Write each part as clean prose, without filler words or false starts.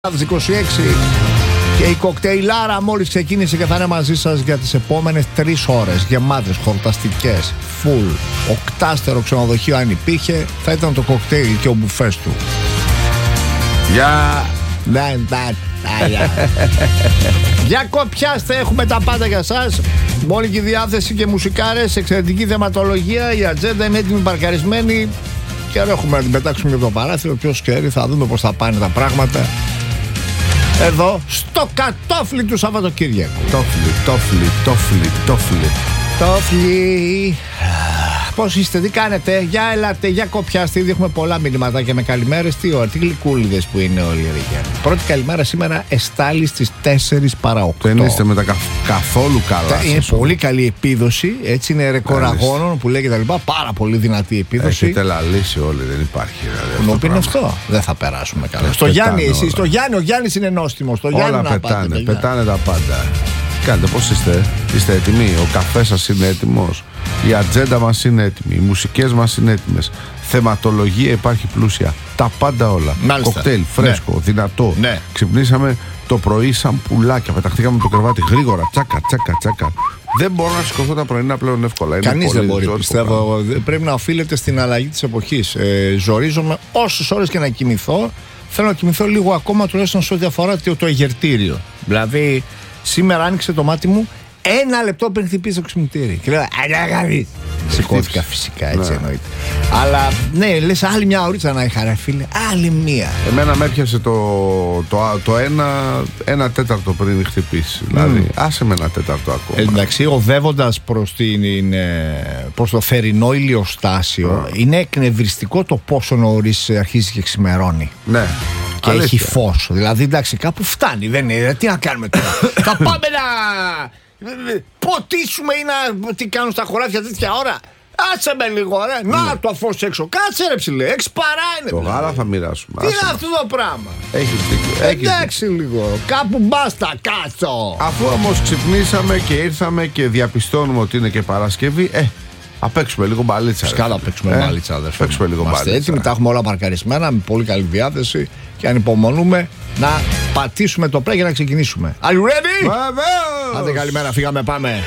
26 και η κοκτέιλάρα μόλις ξεκίνησε και θα είναι μαζί σας για τις επόμενες 3 ώρες γεμάτες, χορταστικές, full, οκτάστερο ξενοδοχείο αν υπήρχε, θα ήταν το κοκτέιλ και ο μπουφές του. Γεια! Για κοπιάστε, έχουμε τα πάντα για σας. Μόνικη διάθεση και μουσικάρες, εξαιρετική θεματολογία, η ατζέντα είναι έτοιμη παρκαρισμένη. Και έχουμε να την πετάξουμε για το παράθυρο. Ποιος ξέρει, θα δούμε πώς θα πάνε τα πράγματα εδώ στο κατόφλι του Σαββατοκύριακου. Τόφλι. Πώς είστε, τι κάνετε? Για ελάτε, για κοπιάστε. Ήδη έχουμε πολλά μηνυματάκια με καλημέρες. Τι ώρα, τι γλυκούλιδες που είναι όλοι οι. Πρώτη καλημέρα σήμερα εστάλει στις 4 παρά 8. Δεν είστε με τα καθόλου καλά. Είναι πολύ καλή επίδοση. Έτσι είναι ρεκόρ αγώνων που λέει και τα λοιπά. Πάρα πολύ δυνατή επίδοση. Έχετε λαλήσει όλοι, δεν υπάρχει. Που είναι αυτό. Δεν θα περάσουμε καλά. Στο Γιάννη, εσύ, στο Γιάννη, ο Γιάννης είναι νόστιμος. Όλα πετάνε τα πάντα. Κάντε, πώς είστε? Είστε έτοιμοι? Ο καφές σας είναι έτοιμος? Η ατζέντα μας είναι έτοιμη. Οι μουσικές μας είναι έτοιμες. Θεματολογία υπάρχει πλούσια. Τα πάντα όλα. Μάλιστα. Κοκτέιλ, φρέσκο, δυνατό. Ναι. Ξυπνήσαμε το πρωί σαν πουλάκια. Πεταχτήκαμε το κρεβάτι γρήγορα. Τσάκα. Δεν μπορώ να σηκωθώ τα πρωινά πλέον εύκολα. Κανείς δεν μπορεί, πιστεύω. Πρέπει να οφείλεται στην αλλαγή της εποχής. Ζορίζομαι όσες ώρες και να κοιμηθώ. Θέλω να κοιμηθώ λίγο ακόμα, τουλάχιστον σε ό,τι αφορά το εγερτήριο. Δηλαδή, σήμερα άνοιξε το μάτι μου 1 λεπτό πριν χτυπήσει το ξυπνητήρι. Και λέω, αγάπη. Σηκώθηκα φυσικά, έτσι εννοείται. Αλλά ναι, λες άλλη μια ωρίτσα να είχα, ρε φίλε. Άλλη μία. Εμένα με έπιασε το 1 τέταρτο πριν χτυπήσει. Δηλαδή, άσε με 1 τέταρτο ακόμα. Εντάξει, οδεύοντας προς το θερινό ηλιοστάσιο, είναι εκνευριστικό το πόσο νωρίς αρχίζει και ξημερώνει. Ναι. Και αλήθεια. Έχει φως. Δηλαδή, εντάξει, κάπου φτάνει. Δεν είναι. Τι να κάνουμε τώρα? Θα πάμε να ποτίσουμε ή να. Τι κάνουν στα χωράφια τέτοια ώρα? Άσε με λίγο, ρε. Να το φως έξω. Κάτσε, ρε ψηλέ. 6 παρά είναι. Το γάλα θα μοιράσουμε. Τι είναι αυτό το πράγμα? Έχεις δίκιο. Εντάξει λίγο. Κάπου μπάστα, κάτσο. Αφού όμως ξυπνήσαμε και ήρθαμε και διαπιστώνουμε ότι είναι και Παρασκευή, θα παίξουμε λίγο μπαλίτσα. Φυσικά θα παίξουμε μπαλίτσα, αδερφέ. Παίξουμε λίγο μπαλίτσα. Έτοιμοι, τα έχουμε όλα παρκαρισμένα με πολύ καλή διάθεση και ανυπομονούμε να πατήσουμε το play για να ξεκινήσουμε. Are you ready? Βεβαίως! Άντε, καλημέρα, φύγαμε, πάμε.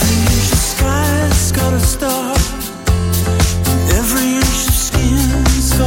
Every inch of skin's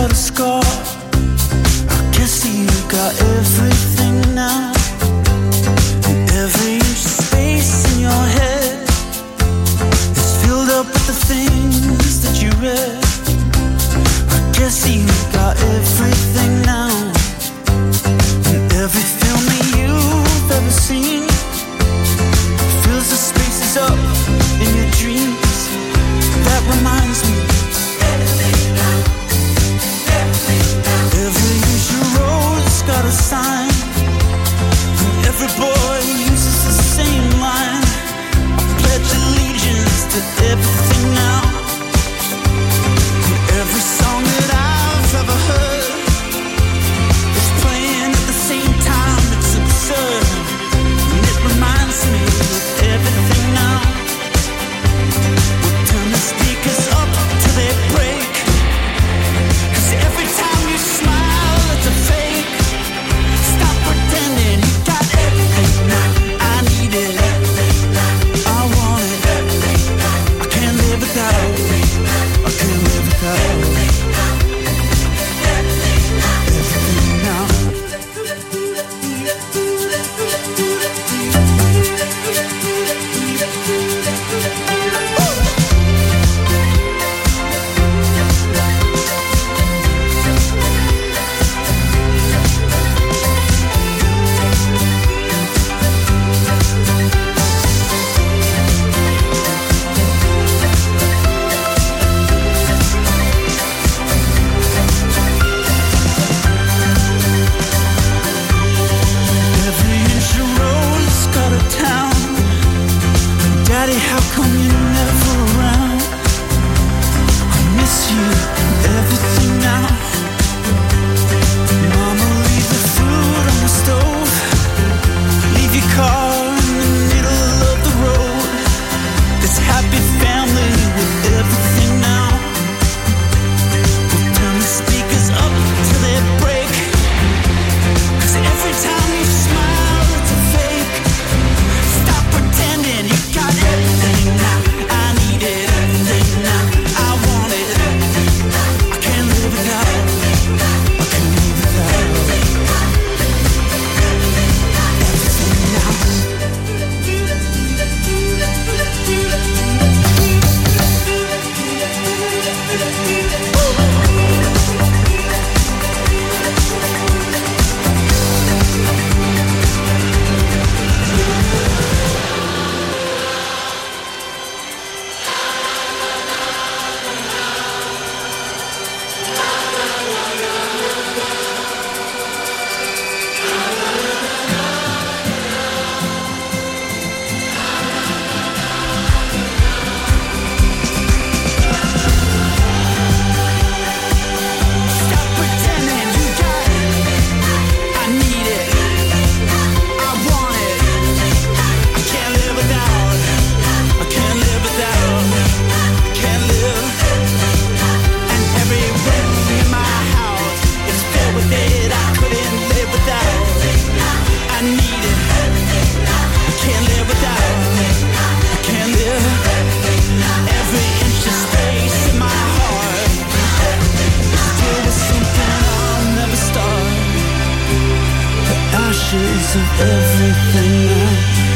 everything now.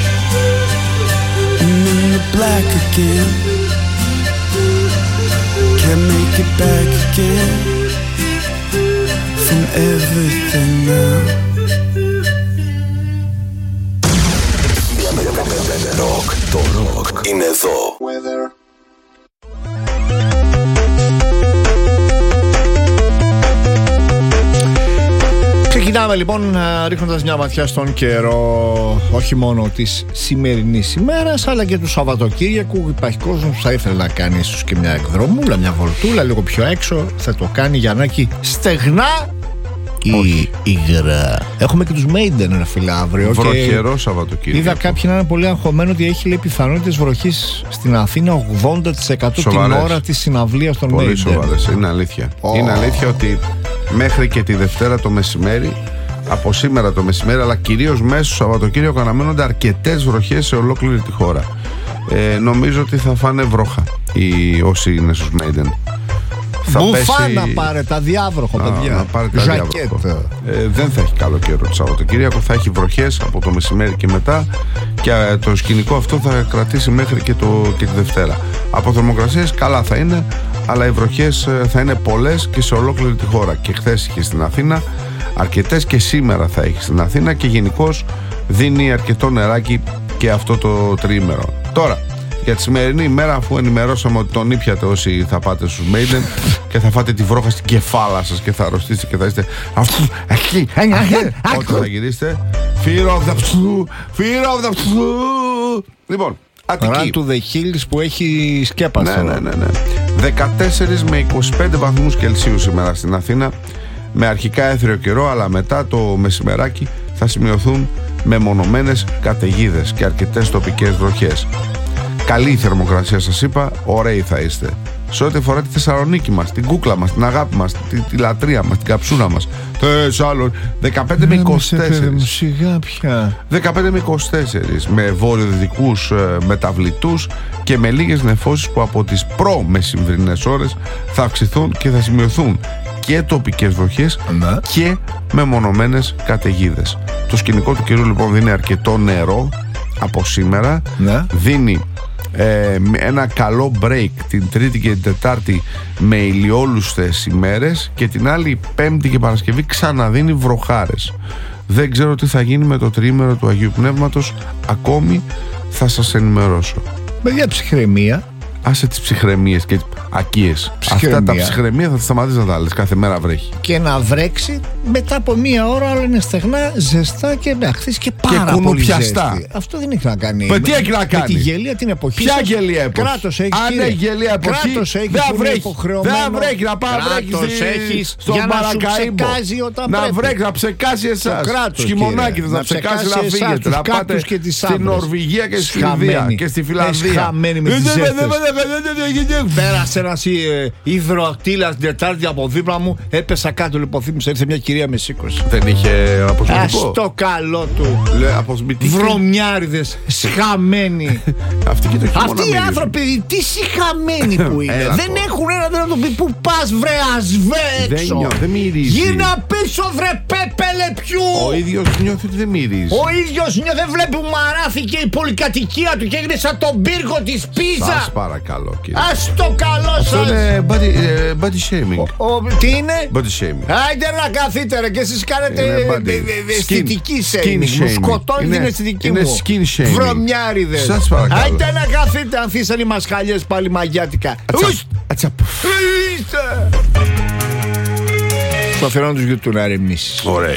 And then the black again. Can't make it back again from everything now. Το ροκ είναι εδώ. Ξεκινάμε λοιπόν ρίχνοντας μια ματιά στον καιρό, όχι μόνο της σημερινής ημέρας αλλά και του Σαββατοκύριακου. Υπάρχει κόσμος που θα ήθελε να κάνει ίσως και μια εκδρομούλα, μια βολτούλα λίγο πιο έξω. Θα το κάνει Γιαννάκη στεγνά ή υγρά. Έχουμε και τους Maiden ένα φίλε αύριο. Βροχερό Σαββατοκύριακο. Είδα κάποιοι να είναι πολύ αγχωμένοι ότι έχει λέει πιθανότητες βροχής στην Αθήνα 80% την ώρα της συναυλίας των Maiden. Πολύ σοβαρές, είναι αλήθεια. Είναι αλήθεια ότι μέχρι και τη Δευτέρα το μεσημέρι, από σήμερα το μεσημέρι, αλλά κυρίως μέσα στο Σαββατοκύριακο αναμένονται αρκετές βροχές σε ολόκληρη τη χώρα. Νομίζω ότι θα φάνε βρόχα όσοι είναι στους Maiden. Μπουφάνα πάρε τα διάβροχο, παιδιά. Να πάρε τα διάβροχο. Δεν θα έχει καλό καιρό το Σαββατοκύριακο. Θα έχει βροχές από το μεσημέρι και μετά. Και το σκηνικό αυτό θα κρατήσει μέχρι και τη Δευτέρα. Από θερμοκρασίες καλά θα είναι, αλλά οι βροχές θα είναι πολλές και σε ολόκληρη τη χώρα. Και χθες είχε στην Αθήνα αρκετές και σήμερα θα έχει στην Αθήνα. Και γενικώς δίνει αρκετό νεράκι και αυτό το τριήμερο. Τώρα, για τη σημερινή ημέρα, αφού ενημερώσαμε ότι τον ήπιατε όσοι θα πάτε στους Maiden και θα φάτε τη βρόχα στην κεφάλα σας και θα αρρωστήσετε και θα είστε εκεί, όταν θα γυρίσετε, fear of the psu, fear of the psu. Λοιπόν, Αττική. Run to the hills που έχει σκέπαση. Ναι. 14 με 25 βαθμούς Κελσίου σήμερα στην Αθήνα, με αρχικά έθριο καιρό, αλλά μετά το μεσημεράκι θα σημειωθούν μεμονωμένες καταιγίδες και αρκετές τοπικές βροχές. Καλή η θερμοκρασία, σας είπα, ωραίοι θα είστε. Σε ό,τι αφορά τη Θεσσαλονίκη μας, την κούκλα μας, την αγάπη μας, τη λατρεία μας, την καψούνα μας, Θεσσαλονίκη, 15 με 24. Σιγά πια. 15 με 24, με βορειοδυτικούς μεταβλητούς και με λίγες νεφώσεις που από τις προ-μεσημβρινές ώρες θα αυξηθούν και θα σημειωθούν και τοπικές βροχές και μεμονωμένες καταιγίδες. Το σκηνικό του καιρού λοιπόν δίνει αρκετό νερό από σήμερα, δίνει ένα καλό break την Τρίτη και την Τετάρτη με ηλιόλουστες ημέρες και την άλλη Πέμπτη και Παρασκευή ξαναδίνει βροχάρες. Δεν ξέρω τι θα γίνει με το τριήμερο του Αγίου Πνεύματος, ακόμη θα σας ενημερώσω. Παιδιά, ψυχραιμία. Άσε τις ψυχραιμίες και τις ακίες. Αυτά τα ψυχραιμία θα τα σταματήσεις να τα λες, κάθε μέρα βρέχει. Και να βρέξει μετά από μία ώρα, όλα είναι στεγνά, ζεστά και να χθείς και πάρα και πολύ ζέστη. Αυτό δεν έχει να κάνει. Τι έχει να κάνει. Με τη γελία την εποχή. Ποια γελία εποχή. Κράτος έχει. Αν έχει γελία εποχή, δεν βρέχει να πάει βρέχει στον Παρακαΐμπο. Να βρέχει, να ψεκάσει εσάς. Χειμωνάκι να ψεκάσει, να φύγετε. Να πάτε στην Νορβηγία και στη Σουηδία και στη Φιλανδία. Πέρασε ένας υδροακτήλας την Τετάρτη από δίπλα μου, έπεσα κάτω, λιποθύμησα, ήρθε μια κυρία με σήκωσε. Δεν είχε αποσμητικό. Στο καλό του. Βρωμιάριδες, σχαμένοι. Αυτοί και το χειμώνα. Αυτοί οι άνθρωποι, τι συχαμένοι που είναι. Δεν έχουν ένα δεν να το πει που πας βρε ασβέξω. Δεν μυρίζει. Γίνα πίσω βρε πέπελε πιού. Ο ίδιος νιώθει ότι δεν μυρίζει. Ο ίδιος νιώθει, δεν βλέπει που μαράθηκε η πολυκατοικία του και έγινε σαν τον πύργο της Πίζα. Σας παρακαλώ κύριε. Ας το καλό σας. Αυτό είναι body shaming. Τι είναι? Body shaming. Άιντε να καθείτε ρε και εσείς κάνετε αισθητική shaming. Μου σκοτώνει την αισθητική μου. Είναι skin shaming. Βρωμιάριδες. Σας παρακαλώ. Άιντε να καθείτε, ανθίσαν οι μασχαλιές πάλι μαγιάτικα. Στο αφιερώνω τους γιου του να ρεμίσεις. Ωραία.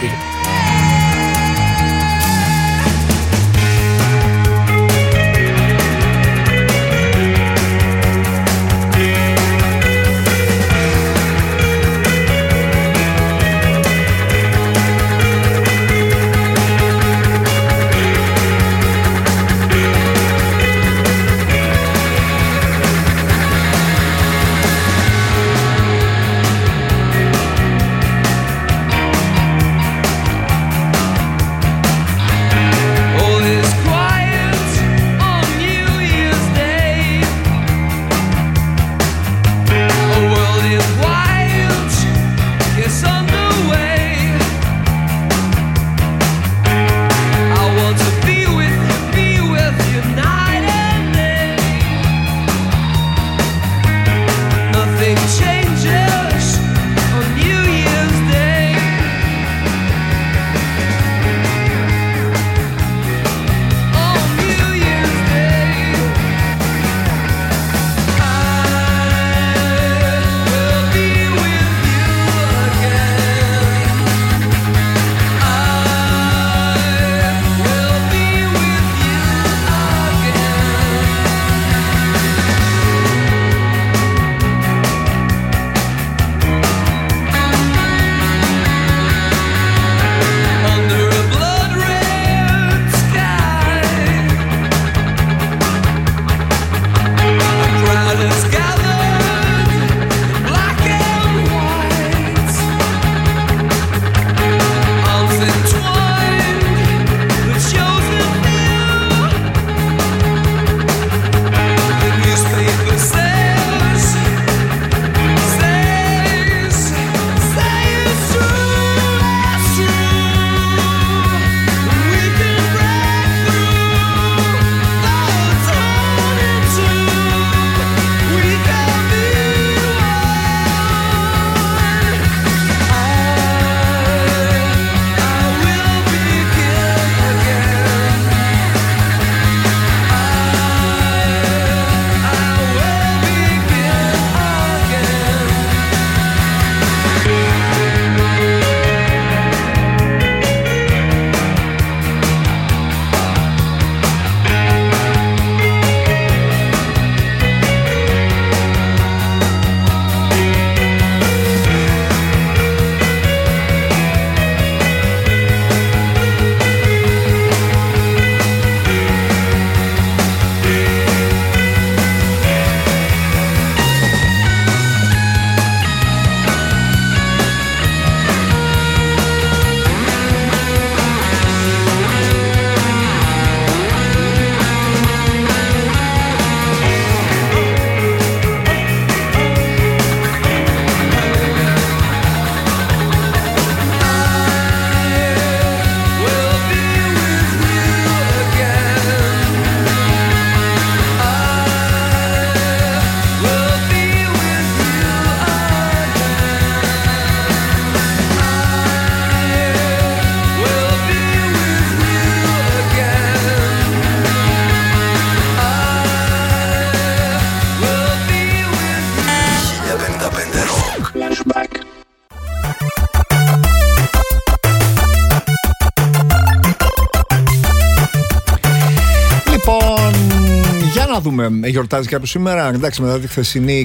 να δούμε, γιορτάζει κάποιο σήμερα. Εντάξει, μετά τη χθεσινή.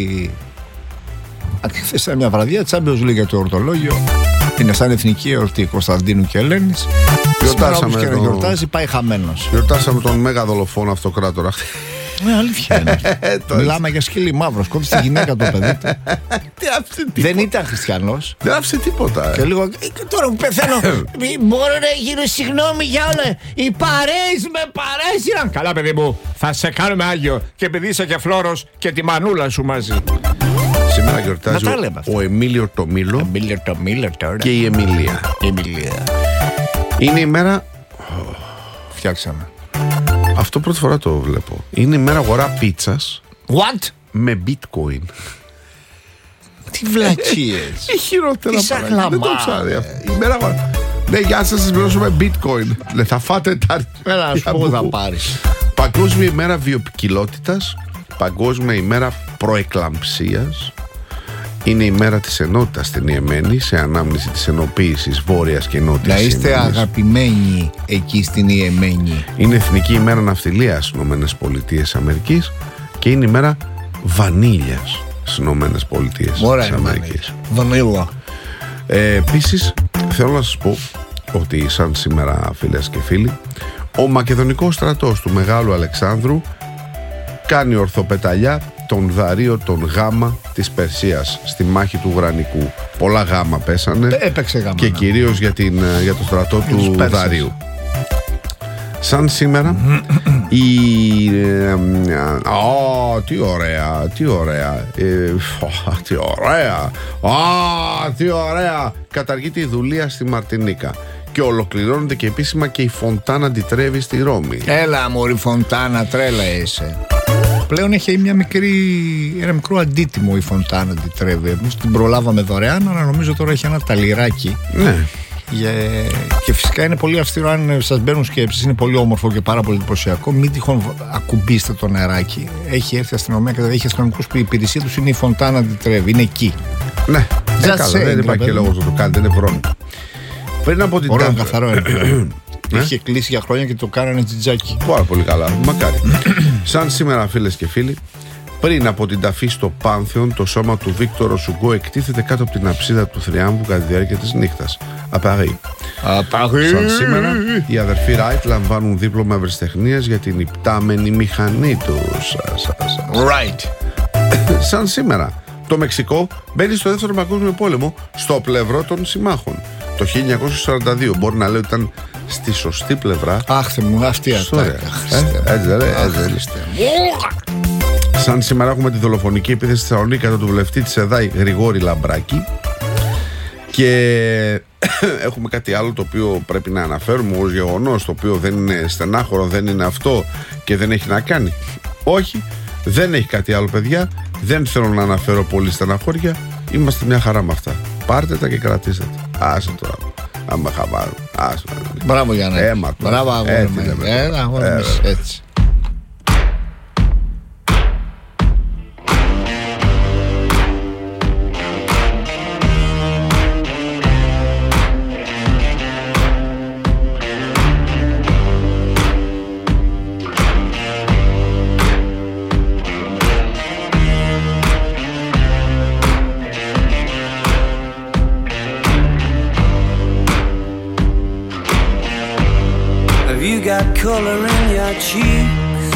Χθες ήταν μια βραδιά, Champions League για το ορτολόγιο. Είναι σαν εθνική εορτή Κωνσταντίνου και Ελένης. Γιορτάσαμε και να γιορτάζει, πάει χαμένος. Γιορτάσαμε τον μέγα δολοφόνο αυτοκράτορα. Αλήθεια είναι. Μιλάμε για σκύλι μαύρο. Σκότωσε τη γυναίκα του παιδί του. Δεν ήταν χριστιανός. Δεν άφησε τίποτα. Και λίγο. Τώρα που πεθαίνω. Μπορώ να γίνω συγγνώμη για όλα. Οι παρέες με παρέσυραν. Καλά, παιδί μου. Θα σε κάνουμε άγιο. Και επειδή είσαι και φλόρος και τη μανούλα σου μαζί. Σήμερα γιορτάζει ο Εμίλιο το Μήλο και η Εμίλια. Είναι η μέρα. Φτιάξαμε. Αυτό πρώτη φορά το βλέπω. Είναι η μέρα αγορά πίτσας. What? Με bitcoin. Τι βλακίες. Η χειρότερα παράδειγμα. Δεν το ξέρει αυτό. Η μέρα αγορά. Ναι, γεια σας, σας μιλώσω με bitcoin. Θα φάτε τα. Έλα, να σου πω, θα πάρεις. Παγκόσμια ημέρα βιοποικιλότητας. Παγκόσμια ημέρα προεκλαμψίας. Είναι η μέρα της ενότητας στην Ιεμένη, σε ανάμνηση της ενοποίησης Βόρειας και Νότιας. Να είστε Ιεμένης. αγαπημένοι εκεί στην Ιεμένη. Είναι Εθνική ημέρα ναυτιλίας στις ΗΠΑ και είναι η μέρα βανίλιας στις ΗΠΑ. Βανίλα. Επίσης, θέλω να σας πω ότι σαν σήμερα, φίλες και φίλοι, ο Μακεδονικός στρατός του Μεγάλου Αλεξάνδρου κάνει ορθοπεταλιά τον Δαρείο τον Γάμα της Περσίας στη μάχη του Γρανικού. Πολλά Γάμα πέσανε. Έπαιξε Γάμα. Και κυρίως για το στρατό του Δαρείου. Σαν σήμερα τι ωραία, τι ωραία, τι ωραία. Καταργείται η δουλεία στη Μαρτινίκα και ολοκληρώνεται και επίσημα και η Φοντάνα ντι Τρέβι στη Ρώμη. Έλα μωρή Φοντάνα, τρέλα είσαι. Πλέον έχει ένα μικρό αντίτιμο η Φοντάνα ντι Τρέβι. Εμείς την προλάβαμε δωρεάν, αλλά νομίζω τώρα έχει ένα ταλιράκι. Ναι. Και φυσικά είναι πολύ αυστηρό. Αν σας μπαίνουν σκέψεις, είναι πολύ όμορφο και πάρα πολύ εντυπωσιακό. Μην τυχόν ακουμπήστε το νεράκι. Έχει έρθει η αστυνομία και έχει αστυνομικούς που η υπηρεσία τους είναι η Φοντάνα ντι Τρέβι. Είναι εκεί. Ναι, δεν υπάρχει και λόγος να το κάνετε, είναι βρώμικο. Πριν από την ωραίο, καθαρό είναι. Είχε κλείσει για χρόνια και το κάνανε τζιτζάκι. Πάρα πολύ καλά, μακάρι. Σαν σήμερα, φίλες και φίλοι, πριν από την ταφή στο Πάνθεον, το σώμα του Βίκτορο Σουγκό εκτίθεται κάτω από την αψίδα του θριάμβου κατά τη διάρκεια της νύχτας. Απαρί. Σαν σήμερα, οι αδερφοί Ράιτ λαμβάνουν δίπλωμα ευρεσιτεχνίας για την υπτάμενη μηχανή τους. Right. Σαν σήμερα, το Μεξικό μπαίνει στο δεύτερο παγκόσμιο πόλεμο στο πλευρό των συμμάχων. Το 1942 μπορεί να λέει ότι ήταν στη σωστή πλευρά. Άχθε μου, αυτή η ατάκα. Σαν σήμερα έχουμε τη δολοφονική επίθεση στη Θεσσαλονίκη κατά του βουλευτή της ΕΔΑΗ Γρηγόρη Λαμπράκη. Και έχουμε κάτι άλλο το οποίο πρέπει να αναφέρουμε ως γεγονός, το οποίο δεν είναι στενάχωρο, δεν είναι αυτό και δεν έχει να κάνει. Όχι, δεν έχει κάτι άλλο, παιδιά. Δεν θέλω να αναφέρω πολύ στεναχώρια. Είμαστε μια χαρά με αυτά. Πάρτε τα και κρατήστε τα. Άσε τώρα. Άμα χαμάρω. Μπράβο Γιάννη. Μπράβο αγόρι μου. Έτσι. Got color in your cheeks.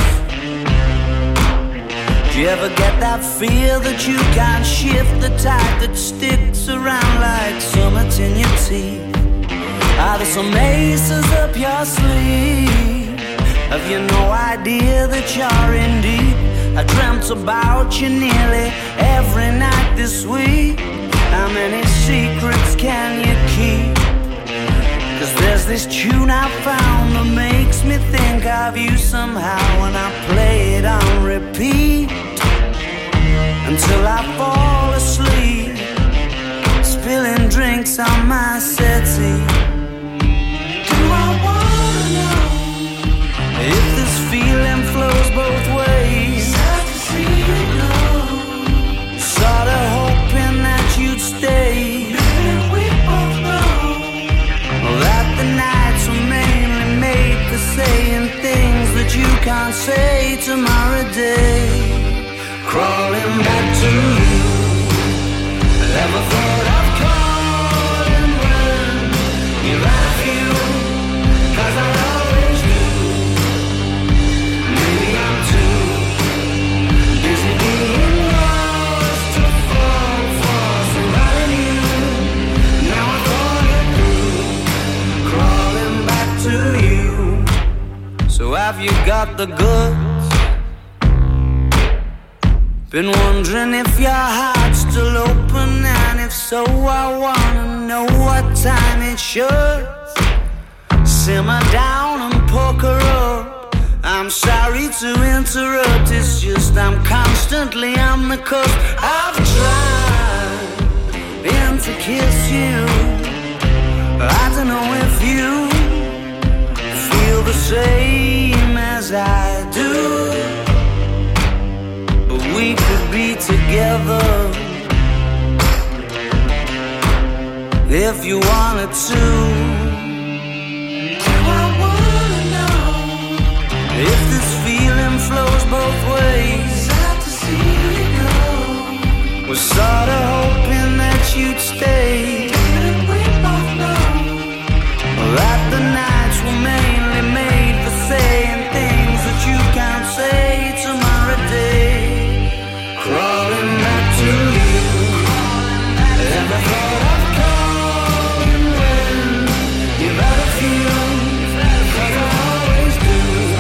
Do you ever get that feel that you can't shift, the type that sticks around like summits in your teeth? Are there some aces up your sleeve? Have you no idea that you're in deep? I dreamt about you nearly every night this week. How many secrets can you keep? 'Cause there's this tune I found that makes me think of you somehow, when I play it on repeat until I fall asleep, spilling drinks on my settee. Do I wanna know if this feeling flows both ways? Sad to see you go. Sorta hoping that you'd stay. That the nights were mainly made for saying things that you can't say tomorrow the goods. Been wondering if your heart's still open, and if so, I wanna know what time it should. Simmer down and poker up. I'm sorry to interrupt, it's just I'm constantly on the cusp. I've tried to kiss you. I don't know if you feel the same as I do, but we could be together if you wanted to. I wanna know if this feeling flows both ways. Sad to see you go. Was sorta hoping that you'd stay. Didn't we both know that the nights were mainly made for saying things that you can't say tomorrow day? Crawling back to you. Ever thought of calling when you've had a few? 'Cause I always do.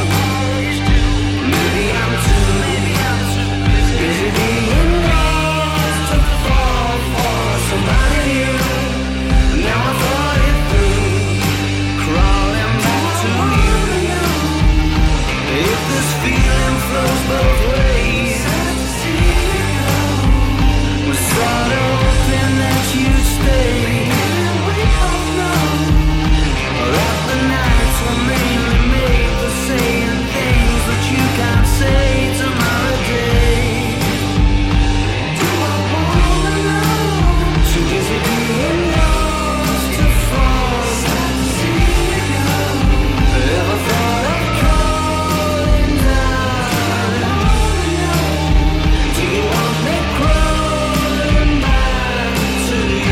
Maybe I'm too busy being lost to fall for somebody new. Now I thought it through. Crawling back to you. If this feeling flows both ways, we're sort of hoping that you'd stay. We both know that the nights were mainly made for saying things that you can't say tomorrow day. Do I wanna know? Too busy being lost to fall. Sad to see you go. Ever thought of calling down? Do you want me crawling back to you?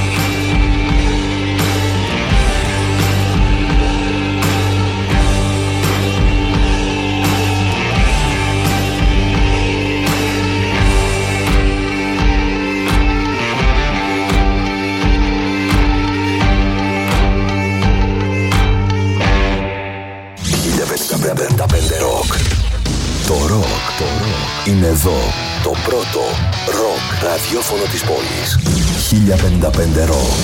Rock. Το ροκ είναι εδώ. Το πρώτο ροκ ραδιόφωνο της πόλης. 1055 Rock.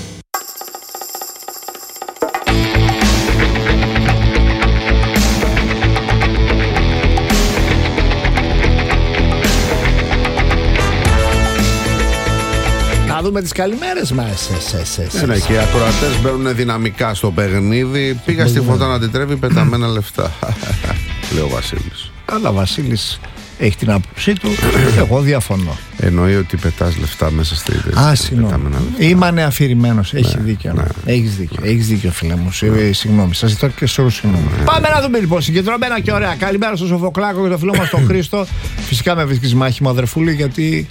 Να δούμε τις καλημέρες μας. Ναι, και οι ακροατές μπαίνουν δυναμικά στο παιχνίδι. Πήγα στη φωτά να αντιτρέβει πεταμένα λεφτά. Λέει ο Βασίλης. Καλά, Βασίλης έχει την άποψή του. Εγώ διαφωνώ. Εννοεί ότι πετάς λεφτά μέσα στη συγγνώμη. Είμαι ανεαφηρημένος. Έχει δίκιο. Ναι. Έχεις δίκιο, φίλε μου. Συγγνώμη. Σας ζητώ και σε όλους συγγνώμη. Πάμε να δούμε λοιπόν. Συγκεντρωμένα και ωραία. Καλημέρα στο Σοφοκλάκο και το φίλο μας τον Χρήστο. Φυσικά με βρίσκεις μάχημο, αδερφούλη, γιατί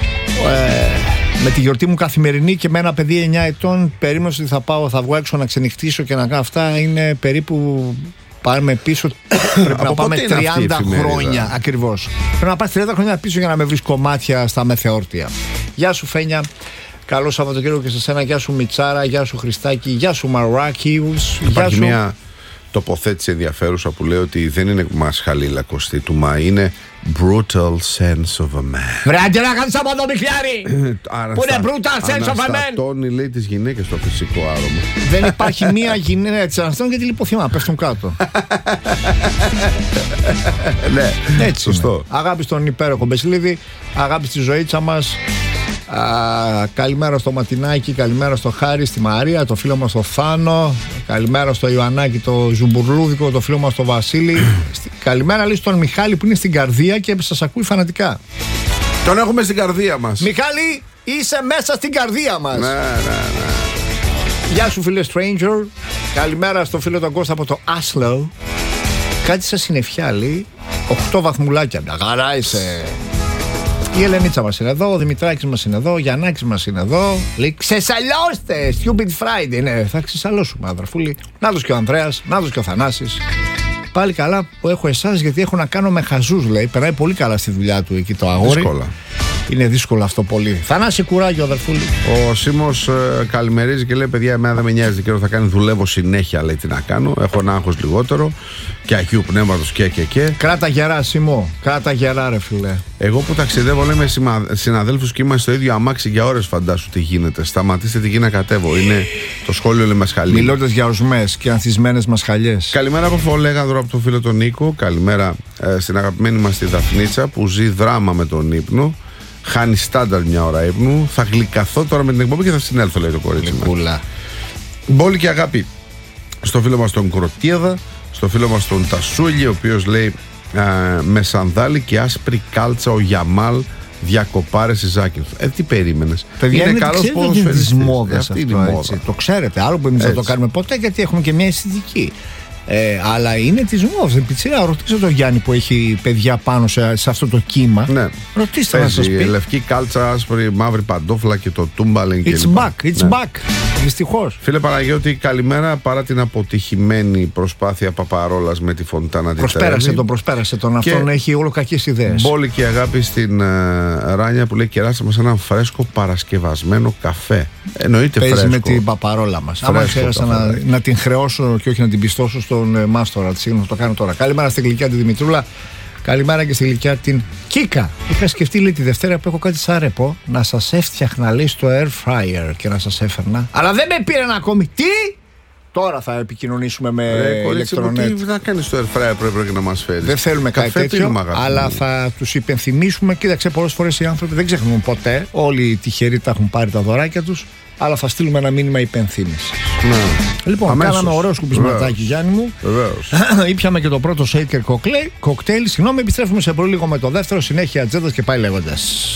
με τη γιορτή μου καθημερινή και με ένα παιδί 9 ετών περίμενα ότι θα βγω έξω να ξενυχτήσω και να κάνω αυτά. Είναι περίπου. Πάμε πίσω. Πρέπει να πάμε 30 χρόνια ακριβώς. Πρέπει να πας 30 χρόνια πίσω για να με βρεις κομμάτια στα μεθεόρτια. Γεια σου, Φένια. Καλό Σαββατοκύριακο και σε σένα. Γεια σου, Μιτσάρα. Γεια σου, Χριστάκη. Γεια σου, Μαράκιους. Υπάρχει μια τοποθέτηση ενδιαφέρουσα που λέει ότι δεν είναι μασχαλίλα κοστή του Μα, είναι brutal sense of a man. Βρε, άντε να κάνεις από το Μιχλιάρη! Που είναι brutal sense of a man! Αναστατώνει, λέει, τις γυναίκες στο φυσικό άρωμα. Δεν υπάρχει μία γυναίκα έτσι αναστατώνει και τη λιποθυμά, πέφτουν κάτω. Ναι, έτσι σωστό. Αγάπη στον υπέροχο Μπεσλίδη, αγάπη στη ζωήτσα μας. Καλημέρα στο Ματινάκι, καλημέρα στο Χάρη, στη Μαρία, το φίλο μας το Θάνο. Καλημέρα στο Ιωαννάκι, το Ζουμπουρλούδικο, το φίλο μας το Βασίλη. Καλημέρα λέει στον Μιχάλη που είναι στην καρδία και σας ακούει φανατικά. Τον έχουμε στην καρδία μας. Μιχάλη, είσαι μέσα στην καρδία μας. Ναι. Γεια σου, φίλε Stranger. Καλημέρα στο φίλο τον Κώστα από το Άσλο. Κάτι σαν συννεφιά λέει. 8 βαθμουλάκια. Αγαρά είσαι. Η Ελενίτσα μας είναι εδώ, ο Δημητράκης μας είναι εδώ, ο Γιαννάκης μας είναι εδώ. Λέει ξεσαλιώστε, Stupid Friday. Ναι, θα ξεσαλώσουμε, αδερφούλη. Να δεις και ο Ανδρέας, να δεις και ο Θανάσης. Πάλι καλά που έχω εσάς, γιατί έχω να κάνω με χαζούς, λέει. Περνάει πολύ καλά στη δουλειά του εκεί το αγόρι. Δύσκολα. Είναι δύσκολο αυτό πολύ. Θανάση, κουράγιο, αδερφούλη. Ο Σίμος καλημερίζει και λέει: παιδιά, εμένα δεν με νοιάζει καιρό θα κάνει. Δουλεύω συνέχεια, λέει, τι να κάνω. Έχω ένα άγχος λιγότερο και αγίου πνεύματος και. Κράτα γερά, Σίμω. Κράτα γερά, ρε φίλε. Εγώ που ταξιδεύω, λέει, με συναδέλφους και είμαστε στο ίδιο αμάξι για ώρες, φαντάσου τι γίνεται. Σταματήστε τη γη να κατέβω. Είναι το σχόλιο, λέει, μασχαλί. Μιλώντας για ορσμές και ανθισμένες μασχαλιές. Καλημέρα από Φολέγανδρο, από τον φίλο τον Νίκο. Καλημέρα στην αγαπημένη μας τη Δαφνίτσα που ζει δράμα με τον ύπνο. Χάνει στάνταρ μια ώρα ύπνου. Θα γλυκαθώ τώρα με την εκπομπή και θα συνέλθω, λέει το κορίτσι μας. Μπόλη και αγάπη στο φίλο μας τον Κροτίαδα, στο φίλο μας τον Τασούλη, ο οποίος λέει με σανδάλι και άσπρη κάλτσα ο Γιαμάλ διακοπάρες Ιζάκη. Τι περίμενες? Παιδιά, είναι καλός ποδοσφαιριστής. Αυτή είναι η μόδα. Το ξέρετε, άλλο που εμείς δεν το κάνουμε ποτέ, γιατί έχουμε και μια αισθητική. Αλλά είναι της μόδας. Πιτσίρα, ρωτήστε τον Γιάννη που έχει παιδιά πάνω σε αυτό το κύμα. Ναι. Ρωτήστε να σας πει. Λευκή κάλτσα, άσπρη, μαύρη παντόφλα και το τούμπαλινγκ. It's back. Δυστυχώς. Φίλε Παναγιώτη, καλημέρα. Παρά την αποτυχημένη προσπάθεια Παπαρόλας με τη Φοντάνα την προσπέρασε τον. Αυτόν έχει όλο κακές ιδέες. Μπόλη και αγάπη στην Ράνια που λέει: κεράστε μας έναν φρέσκο παρασκευασμένο καφέ. Εννοείται παίζει φρέσκο. Με την Παπαρόλα μας. Άμα ξέρασα να την χρεώσω και όχι να την πιστώσω στον Μάστορα. Θα το κάνω τώρα. Καλημέρα στην γλυκιά τη Δημητρούλα. Καλημέρα και στη γλυκιά την Κίκα. Είχα σκεφτεί, λέει, τη Δευτέρα που έχω κάτι σαν ρεπό να σας έφτιαχνα, λέει, στο air fryer και να σας έφερνα. Αλλά δεν με πήραν ακόμη. Τι! Τώρα θα επικοινωνήσουμε με ηλεκτρονέτ. Τι θα κάνεις στο air fryer, πρέπει να μας φέρεις? Δεν θέλουμε κάτι τέτοιο, αλλά θα τους υπενθυμίσουμε. Κοίταξε, πολλές φορές οι άνθρωποι δεν ξεχνούν ποτέ. Όλοι οι τυχεροί τα έχουν πάρει τα δωράκια τους. Αλλά θα στείλουμε ένα μήνυμα υπενθύμησης. Ναι. Λοιπόν, αμέσως. Κάναμε ωραίο σκουπισματάκι, Γιάννη μου. Βεβαίως. Ήπιαμε και το πρώτο shaker cocktail. Συγγνώμη, επιστρέφουμε σε πολύ λίγο με το δεύτερο. Συνέχεια ατζέντας και πάει λέγοντας.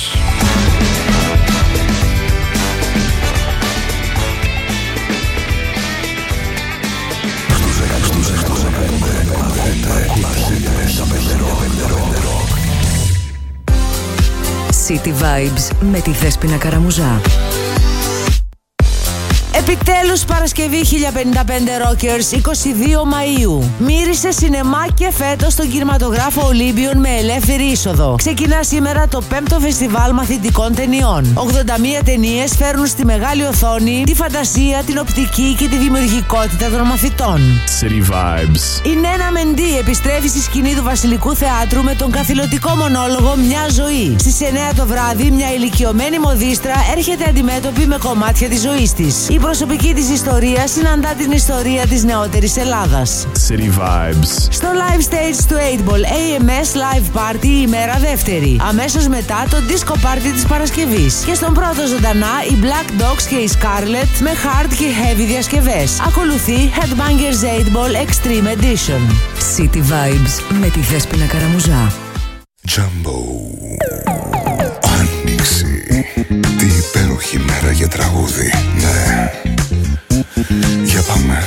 City Vibes με τη Δέσποινα Καραμουζά. Επιτέλους Παρασκευή 1055 Rockers 22 Μαΐου. Μύρισε σινεμά και φέτος στον κινηματογράφο Ολύμπιον με ελεύθερη είσοδο. Ξεκινά σήμερα το 5ο φεστιβάλ μαθητικών ταινιών. 81 ταινίες φέρνουν στη μεγάλη οθόνη τη φαντασία, την οπτική και τη δημιουργικότητα των μαθητών. City Vibes. Η Νένα Μεντή επιστρέφει στη σκηνή του Βασιλικού Θεάτρου με τον καθηλωτικό μονόλογο Μια ζωή. Στις 9 το βράδυ, μια ηλικιωμένη μοδίστρα έρχεται αντιμέτωπη με κομμάτια της ζωής της. Η προσωπική της ιστορία συναντά την ιστορία της νεότερης Ελλάδας. City Vibes. Στο live stage του 8ball AMS Live Party η ημέρα δεύτερη. Αμέσως μετά το disco party της Παρασκευής. Και στον πρώτο ζωντανά οι Black Dogs και η Scarlett με hard και heavy διασκευές. Ακολουθεί Headbangers 8ball Extreme Edition. City Vibes με τη Δέσποινα Καραμουζά. Jumbo. Άνοιξη. Τι υπέροχη μέρα για τραγούδι. Ναι. Για πάμε.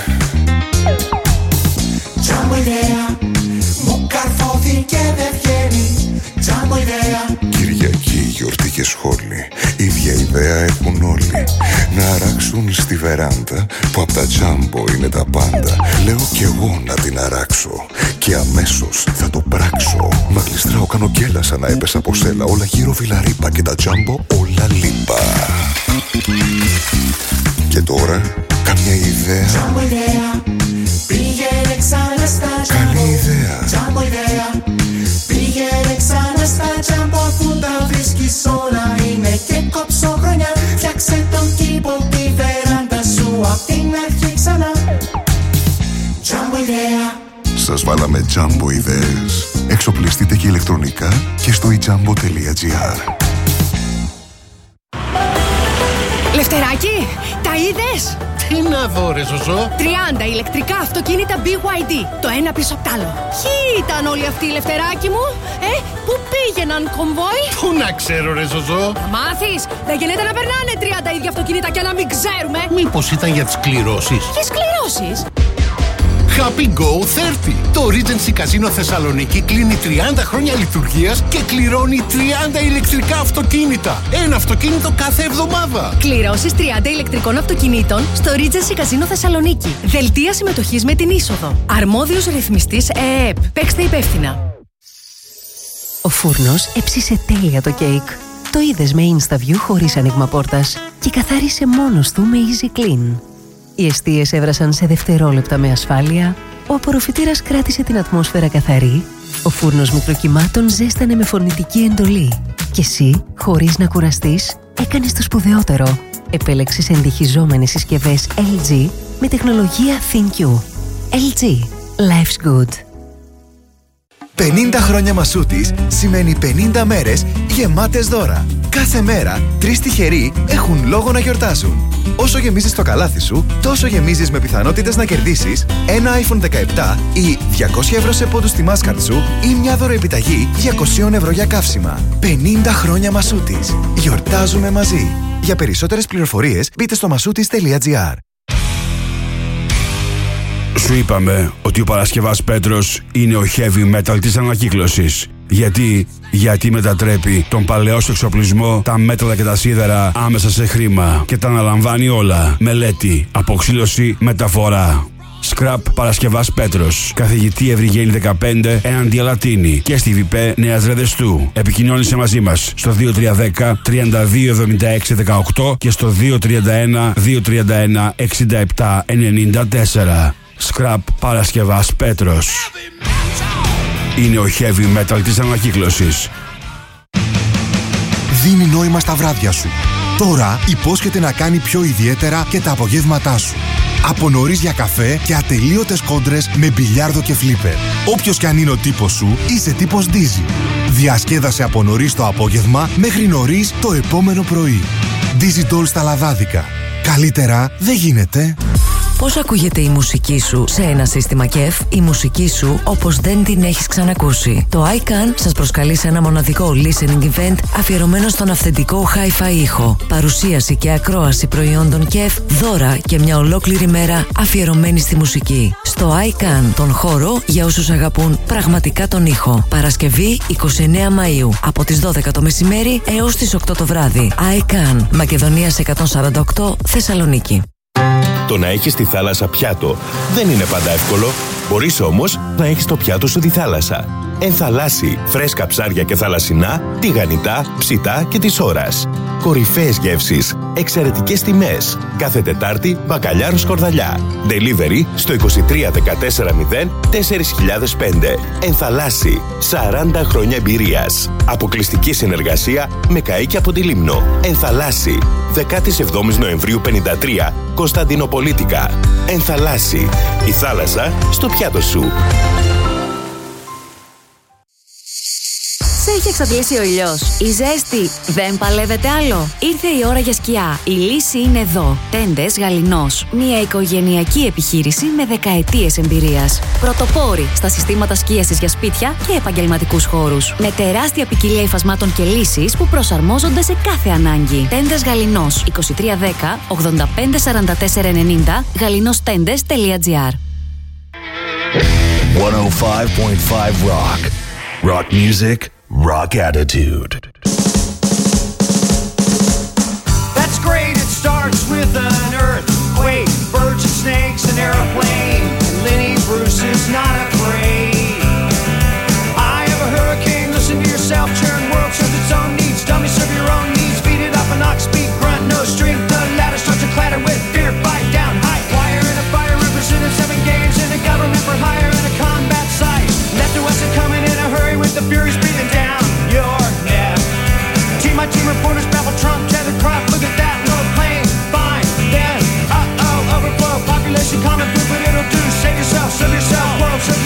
Jumbo ιδέα. Μου καρφώθηκε δεν βγαίνει. Jumbo ιδέα. Κυριακή, γιορτή και σχόλη. Ίδια ιδέα έχουν όλοι. Να αράξουν στη βεράντα που απ' τα Jumbo είναι τα πάντα. Λέω κι εγώ να την αράξω και αμέσως θα το πράξω. Μα γλιστράω, κάνω γκέλα σαν να έπεσα από σέλα. Όλα γύρω βιλαρίπα και τα Jumbo όλα λίπα. Και τώρα καμιά ιδέα. Jumbo ιδέα. Πήγαινε ξανά στα Jumbo. Καλή ιδέα. Jumbo ιδέα. Πήγαινε ξανά στα Jumbo αφού τα βρίσκεις όλα είναι και κόψω χρονιά. Φτιάξε τον κήπο, τη βεράντα σου απ' την αρχή ξανά. Jumbo ιδέα. Σας βάλαμε Jumbo ιδέες. Εξοπλιστείτε και ηλεκτρονικά και στο ijumbo.gr. Λευτεράκι, τα είδες? Τι να δω ρε Ζωζό? 30 ηλεκτρικά αυτοκίνητα BYD, το ένα πίσω απ' τ' άλλο. Ποιοι ήταν όλοι αυτοί, Λευτεράκι μου? Πού πήγαιναν, κομβόι? Πού να ξέρω ρε Ζωζό? Θα μάθεις, δεν γίνεται να περνάνε 30 ίδια αυτοκίνητα και να μην ξέρουμε. Μήπως ήταν για τις κληρώσεις? Ποιες κληρώσεις? Happy Go 30. Το Regency Casino Θεσσαλονίκη κλείνει 30 χρόνια λειτουργίας και κληρώνει 30 ηλεκτρικά αυτοκίνητα. Ένα αυτοκίνητο κάθε εβδομάδα. Κληρώσεις 30 ηλεκτρικών αυτοκινήτων στο Regency Casino Θεσσαλονίκη. Δελτία συμμετοχής με την είσοδο. Αρμόδιος ρυθμιστής ΕΕΠ. Παίξτε υπεύθυνα. Ο φούρνος έψισε τέλεια το κέικ. Το είδες με InstaView χωρίς άνοιγμα πόρτας και καθάρισε μόνος του με Easy Clean. Οι εστίες έβρασαν σε δευτερόλεπτα με ασφάλεια, ο απορροφητήρας κράτησε την ατμόσφαιρα καθαρή, ο φούρνος μικροκυμάτων ζέστανε με φωνητική εντολή και εσύ, χωρίς να κουραστείς, έκανες το σπουδαιότερο. Επέλεξες εντυχιζόμενες συσκευές LG με τεχνολογία ThinQ. LG. Life's good. 50 χρόνια Μασούτης σημαίνει 50 μέρες γεμάτες δώρα. Κάθε μέρα 3 τυχεροί έχουν λόγο να γιορτάσουν. Όσο γεμίζεις το καλάθι σου, τόσο γεμίζεις με πιθανότητες να κερδίσεις ένα iPhone 17 ή 200 ευρώ σε πόντους στη Mastercard σου ή μια δωροεπιταγή 200 ευρώ για καύσιμα. 50 χρόνια Μασούτης. Γιορτάζουμε μαζί. Για περισσότερες πληροφορίες μπείτε στο masoutis.gr. Σου είπαμε ότι ο Παρασκευάς Πέτρος είναι ο heavy metal της ανακύκλωσης. Γιατί μετατρέπει τον παλαιό σου εξοπλισμό, τα μέταλλα και τα σίδερα άμεσα σε χρήμα και τα αναλαμβάνει όλα. Μελέτη, αποξήλωση, μεταφορά. Scrap Παρασκευάς Πέτρος. Καθηγητή Ευρυγένη 15 έναντι Αλατίνη και στη ΒΠ Νέας Ρεδεστού. Επικοινώνησε μαζί μας στο 2310 3276 18 και στο 231 231 67 94. Scrap Παρασκευάς Πέτρος. Είναι ο heavy metal της ανακύκλωσης. Δίνει νόημα στα βράδια σου. Τώρα υπόσχεται να κάνει πιο ιδιαίτερα και τα απογεύματά σου. Από νωρίς για καφέ και ατελείωτες κόντρες με μπιλιάρδο και φλίπερ. Όποιος κι αν είναι ο τύπος σου, είσαι τύπος Dizzy. Διασκέδασε από νωρίς το απόγευμα μέχρι νωρίς το επόμενο πρωί. Dizzy Doll στα λαδάδικα. Καλύτερα δεν γίνεται. Πώς ακούγεται η μουσική σου σε ένα σύστημα KEF, η μουσική σου όπως δεν την έχεις ξανακούσει. Το iCan σας προσκαλεί σε ένα μοναδικό listening event αφιερωμένο στον αυθεντικό hi-fi ήχο. Παρουσίαση και ακρόαση προϊόντων KEF, δώρα και μια ολόκληρη μέρα αφιερωμένη στη μουσική. Στο iCan, τον χώρο για όσους αγαπούν πραγματικά τον ήχο. Παρασκευή 29 Μαΐου, από τις 12 το μεσημέρι έως τις 8 το βράδυ. iCan, Μακεδονίας 148, Θεσσαλονίκη. Το να έχεις τη θάλασσα πιάτο δεν είναι πάντα εύκολο. Μπορείς όμως να έχεις το πιάτο σου τη θάλασσα. Ενθαλάσσι, φρέσκα ψάρια και θαλασσινά, τηγανιτά, ψητά και της ώρας. Κορυφαίες γεύσεις, εξαιρετικές τιμές. Κάθε Τετάρτη, μπακαλιάρο σκορδαλιά. Delivery στο 23 14 0 4005. Ενθαλάσσι, 40 χρόνια εμπειρίας. Αποκλειστική συνεργασία με καΐκι από τη Λίμνο. Ενθαλάσσι, 17 Νοεμβρίου 53, Κωνσταντινοπολίτικα. Ενθαλάσσι, η θάλασσα στο πιάτο σου. Σε έχει εξαντλήσει ο ήλιος. Η ζέστη δεν παλεύεται άλλο. Ήρθε η ώρα για σκιά. Η λύση είναι εδώ. Τέντες Γαληνός. Μια οικογενειακή επιχείρηση με δεκαετίες εμπειρίας. Πρωτοπόροι στα συστήματα σκίασης για σπίτια και επαγγελματικούς χώρους. Με τεράστια ποικιλία υφασμάτων και λύσεις που προσαρμόζονται σε κάθε ανάγκη. Τέντες Γαληνός. 2310 85 44 90 galinostendes.gr. 105.5 Rock. Rock music, rock attitude. That's great, it starts with an earthquake, birds and snakes, an airplane. Lenny Bruce is not afraid. I have a hurricane, listen to yourself, churn world serves its own needs. Dummy serve your own needs, beat it up an ox, speak, grunt, no strength. The ladder starts to clatter with fear, fight down, high wire in a fire, representing 7 games in a government for hire in a combat site. Left to west and coming in a hurry with the furies breathing down your neck. My team reporters baffle Trump, tethered crop, look at that, no plane, fine, then, overflow, population, common food, but it'll do, save yourself, serve yourself, world, serve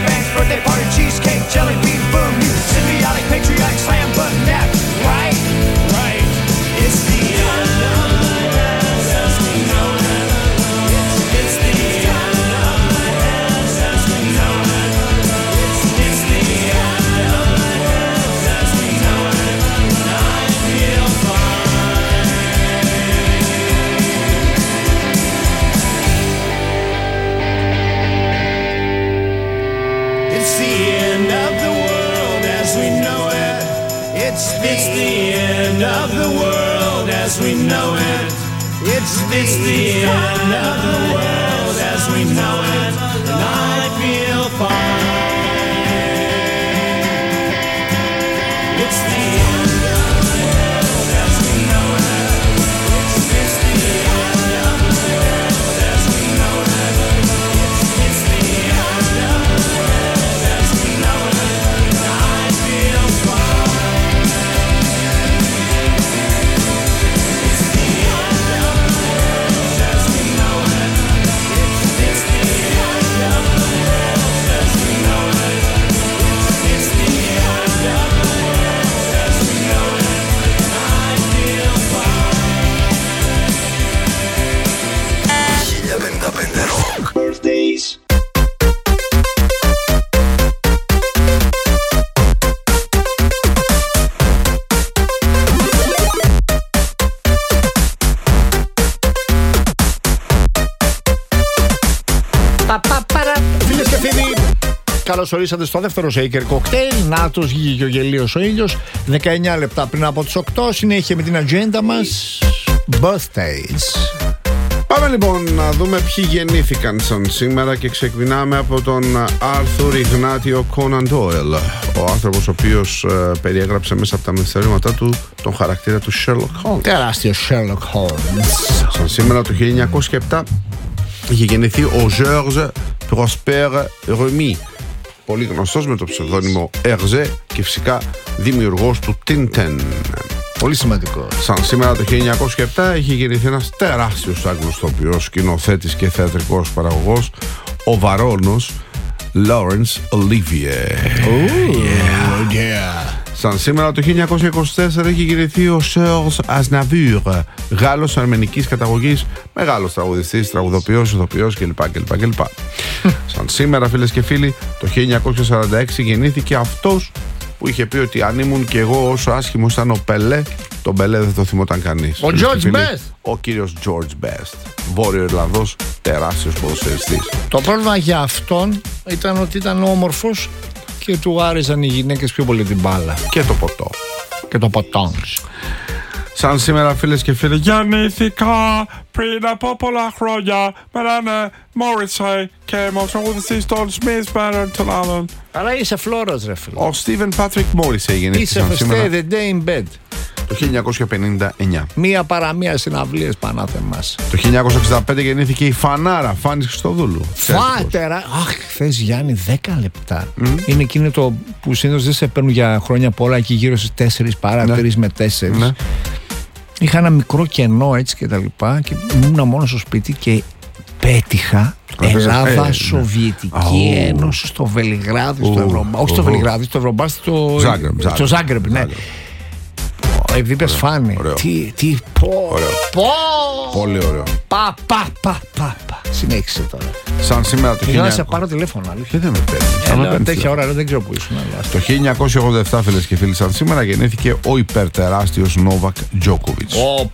banks, birthday party, cheesecake, jelly bean, boom, you symbiotic, patriotic, slam button, that, right? Right. It's the end of the world as we know it. It's the end of the world as we know it. It's the end of the world as we know it. I feel fine. It's the end of the world as we know it. It's the end of the world as we know it. It's the end of the world as we know it. And I feel fine. It's the end of the world as we know it. It's the end of the world as we know it. It's the end of the world as we know it. And I feel fine. It's the end of the world as we know it. It's the end of the world as we know it. It's the end of the world as we know it. And I feel fine. 1055 Rock. Birthdays. Φίλες και φίλοι, καλώς ορίσατε στο δεύτερο Shaker Cocktail. Νάτος βγήκε ο γελίος ο ήλιος. 19 λεπτά πριν από τις 8. Συνέχεια με την ατζέντα μας. Birthdays. Πάμε λοιπόν να δούμε ποιοι γεννήθηκαν σαν σήμερα και ξεκινάμε από τον Άρθουρ Ιγνάτιο Κόναν Ντόιλ, ο άνθρωπος ο οποίος περιέγραψε μέσα από τα μυθιστορήματά του τον χαρακτήρα του Sherlock Holmes. Τεράστιο Sherlock Holmes. Σαν σήμερα το 1907 είχε γεννηθεί ο Georges Prosper Remy, πολύ γνωστός με το ψευδόνυμο Hergé και φυσικά δημιουργός του Tintin. Πολύ σημαντικό. Σαν σήμερα το 1907 είχε γεννηθεί ένας τεράστιος Άγγλος ηθοποιός, σκηνοθέτης και θεατρικός παραγωγός, ο Βαρώνος Laurence Olivier. Σαν σήμερα το 1924 είχε γεννηθεί ο Serge Aznavour, Γάλλος αρμενικής καταγωγής, μεγάλος τραγουδιστής, τραγουδοποιός, ηθοποιός κλπ. Σαν σήμερα, φίλες και φίλοι, το 1946 γεννήθηκε αυτός που είχε πει ότι αν ήμουν και εγώ όσο άσχημος ήταν ο Πελέ, τον Πελέ δεν το θυμόταν κανείς. Ο George Best. Ο κύριος George Best, Βόρειο Ιρλανδός, τεράστιος ποδοσφαιριστής. Το πρόβλημα για αυτόν ήταν ότι ήταν όμορφος και του άρεσαν οι γυναίκες πιο πολύ την μπάλα. Και το ποτό. Και το ποτόνς. Σαν σήμερα, φίλες και φίλοι, γεννήθηκα πριν από πολλά χρόνια με έναν Morrissey και με ο τραγουδιστής των Smiths Band των άλλων. Αλλά είσαι φλόρος ρε φίλε. Ο Στίβεν Πάτρικ Morrissey γεννήθηκε είσαι σαν σήμερα Stay the Day in Bed το 1959. Μία παραμία συναυλίες Πανάθεμας. Το 1965 γεννήθηκε η Φανάρα Φάνης Χριστοδούλου. Φάτερα. Αχ, χθες Γιάννη 10 λεπτά. Είναι εκείνο το που συνήθως δεν σε παίρνουν για χρόνια πολλά, εκεί γύρω στις 4 παρά 3 με 4. Ναι. Είχα ένα μικρό κενό έτσι και τα λοιπά και ήμουν μόνο στο σπίτι και πέτυχα Ελλάδα, Σοβιετική Ένωση στο Βελιγράδι, στο Ευρωμπάσκετ. Όχι στο Βελιγράδι, στο Ευρωμπάσκετ, στο Ζάγκρεπ, ναι. Ευδίπες Φάνη. Τι πολύ ωραίο. Συνέχισε τώρα. Σαν σήμερα το 1900. Να σε πάρω τηλέφωνο, αλήθεια. Δεν με παίρνει. Τέτοια ώρα δεν ξέρω που ήσουν. Το 1987, φίλες και φίλοι, σαν σήμερα γεννήθηκε ο υπερτεράστιος Νόβακ Τζόκοβιτς.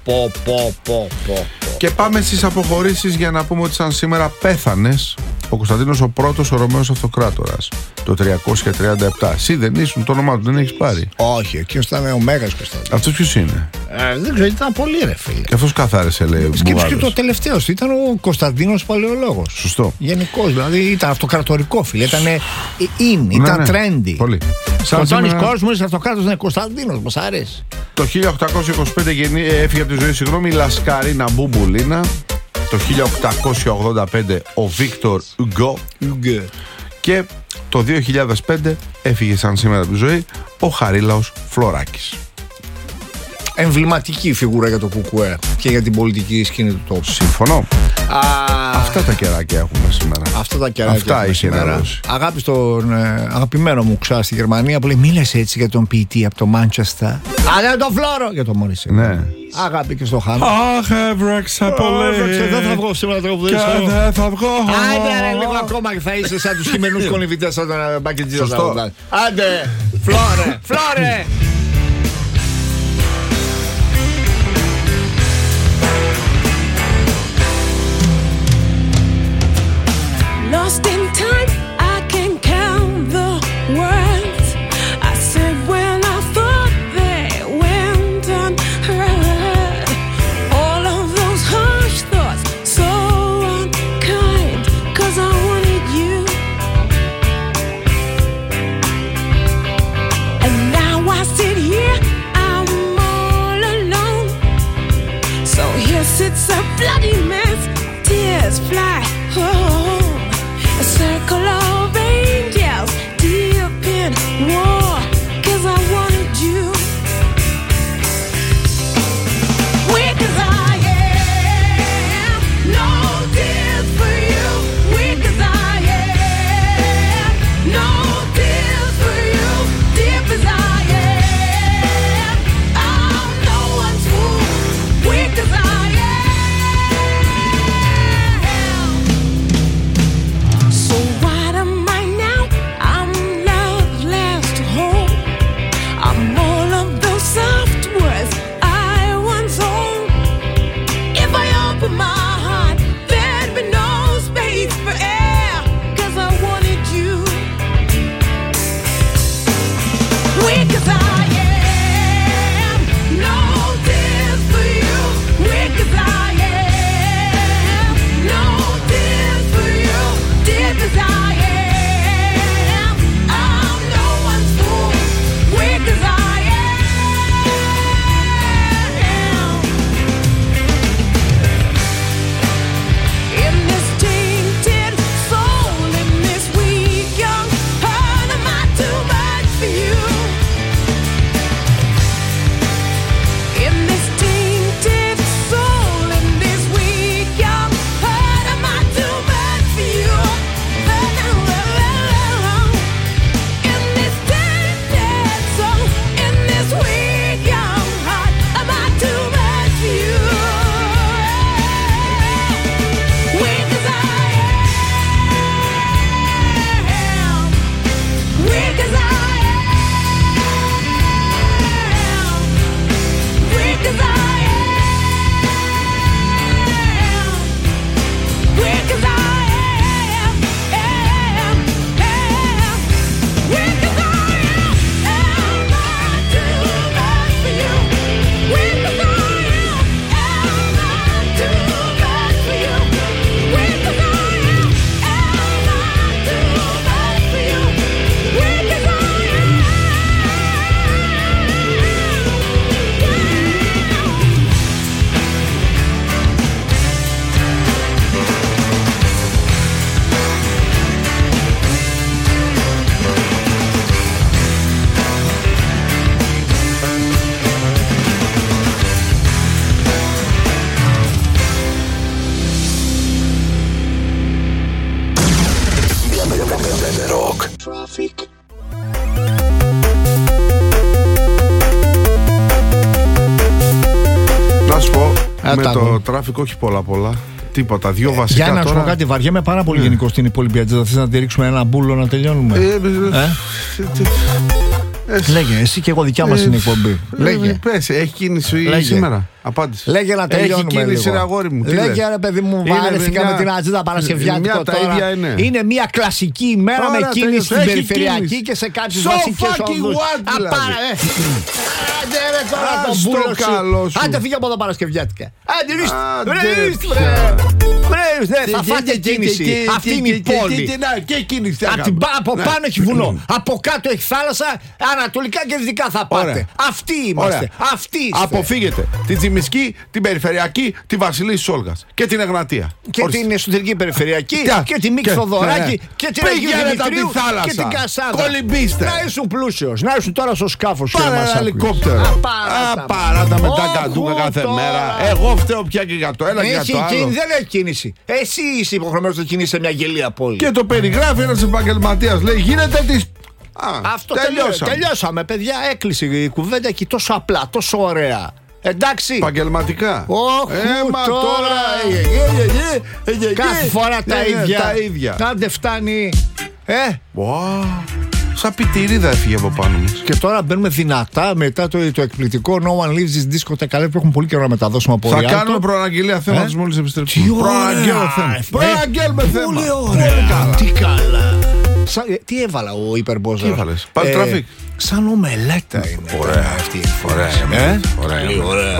Και πάμε στις αποχωρήσεις για να πούμε ότι σαν σήμερα πέθανες ο Κωνσταντίνος ο πρώτος ο Ρωμαίος Αυτοκράτορας το 337. Εσύ δεν ήσουν, το όνομά του δεν έχεις πάρει? Όχι, εκείνος ήταν ο Μέγας Κωνσταντίνος. Αυτός ποιος είναι? Δεν ξέρω, ήταν πολύ ρε φίλε. Και αυτός καθάρισε, λέει. Σκέψου και το τελευταίο ήταν ο Κωνσταντίνος Παλαιολόγος. Σωστό. Γενικώς, δηλαδή ήταν αυτοκρατορικό φίλε. Ήταν ήταν trendy. Πολύ. Σκοτώνεις κόσμο, είσαι αυτοκράτος, είναι Κωνσταντίνος, μας αρέσει. Το 1825 έφυγε από τη ζωή, η Λασκαρίνα Μπουμπουλίνα. Το 1885 ο Βίκτορ Ουγκό. Και το 2005 έφυγε σαν σήμερα από τη ζωή ο Χαρίλαος Φλωράκης. εμβληματική φιγούρα για το ΚΚΕ και για την πολιτική σκηνή του τόπου. Συμφωνώ. Αυτά τα κεράκια έχουμε σήμερα. Αυτά τα κεράκια Αυτά έχουμε είχε σήμερα. να δώσει. Αγάπη στον αγαπημένο μου ξά στη Γερμανία που λέει μίλασε έτσι για τον ποιητή από το Μάντσεστερ. Αλλά τον Φλόρο για τον Μωρισέ. Ναι. Αγάπη και στο Χάμο. Αχ, έβρεξε πολύ. Δεν θα βγω σήμερα να τραγουδήσω. Και δεν θα βγω. Άντε, λίγο ακόμα και θα είσαι σαν τους χειμερινούς κολυμβητές σαν τον Μπακετζίδο. Σωστό. Άντε, Φλόρε, Φλόρε. Lost in time, I can count the words I said when I thought they went unheard. All of those harsh thoughts, so unkind, 'cause I wanted you. And now I sit here, I'm all alone. So here sits a bloody mess, tears fly. Oh. A circle of angels deep in war, 'cause I wanted you. Weak as I am, no tears for you. Weak as I am, no tears for you. Deep as I am, I'm no one's fool. Weak as I so what am I now? I'm loveless to hold. I'm all of those soft words I once owned. If I open my heart, there'd be no space for air, 'cause I wanted you. Weak as I am, no tears for you. Weak as I am, no tears for you. Deep as I am, I'm no one's fool. Weak as I am. In this tainted soul, in this weak young heart, am I too much for you? In this tainted soul, in this weak young heart, am I too much for you? In this tainted soul, in this weak young heart, am I too much for you? Weak as I am, weak as I am, weak as I am, weak as I am, weak as I am I too much for you? Weak as I am I too much for you? Weak as I am I too much for you? Weak as I Rock. Να σου πω, με το τράφικ όχι πολλά. Τίποτα, δύο βασικά. Για να σου πω τώρα. κάτι, βαριέμαι πάρα πολύ γενικό στην υπόλοιπη ατζέντα. Θες να τη ρίξουμε ένα μπούλο να τελειώνουμε? Λέγε, εσύ και εγώ δικιά μας είναι η εκπομπή. Λέγε. Πες, έχει κίνηση σήμερα? Απάντησε. Λέγε να τελειώνουμε. Έχει κίνηση, λίγο. αγόρι μου. Λέγε ρε παιδί μου, βάρεθηκα με την ατζέντα Παρασκευιάτικο τώρα. Είναι μια κλασική ημέρα με κίνηση στην περιφερειακή και σε κάποιες βασικές οδούς. Άντε ρε τώρα το μπούλο σου. Άντε φύγε από το Παρασκευιάτικα. Άντε ρίστε βρε. Θα φάτε κίνηση. Αυτή είναι η πόλη. Από πάνω έχει βουνό. Από κάτω έχει θάλασσα. Ανατολικά και δυτικά θα πάτε. Αυτοί είμαστε. Αυτοί είστε. Αποφύγετε την Τσιμισκή, την Περιφερειακή, τη Βασιλής Σόλγας και την Εγνατία. Και την εσωτερική Περιφερειακή και τη Μίκη Θοδωράκη και την Αγίου Δημητρίου και την Κασάνδρα. Κολυμπήστε. Να ήσουν πλούσιος, να ήσουν τώρα στο σκάφος. Πάρε ένα ελικόπτερο. Παράτα με τα καντούκα κάθε μέρα. Εγώ φταίω πια και για το ένα και για το άλλο. Δεν έχει κίνηση. Εσύ είσαι υποχρεωμένος να κινείσαι σε μια γελία πόλη. Και το περιγράφει ένας επαγγελματίας. Λέει γίνεται της. Αυτό τελειώσαμε, παιδιά. Έκλεισε η κουβέντα και τόσο απλά, τόσο ωραία. Εντάξει. Επαγγελματικά. Τώρα. Κάθε φορά τα ίδια. Άντε φτάνει. Σαν πιτηρίδα έφυγε από πάνω μας. Και τώρα μπαίνουμε δυνατά μετά το εκπληκτικό No One Leaves This Disco Calais που έχουν πολύ καιρό να μεταδώσουμε από Ριάλτο. Θα κάνουμε προαναγγελία θέματος μόλις επιστρέψουμε. Προαναγγέλουμε θέμα. Πολύ ωραία. Τι καλά. Τι έβαλα ο Υπερμπόζα. Τι έβαλες. Πάλι τραφικ. Σαν ομελέτα είναι. Ωραία αυτή. Ωραία.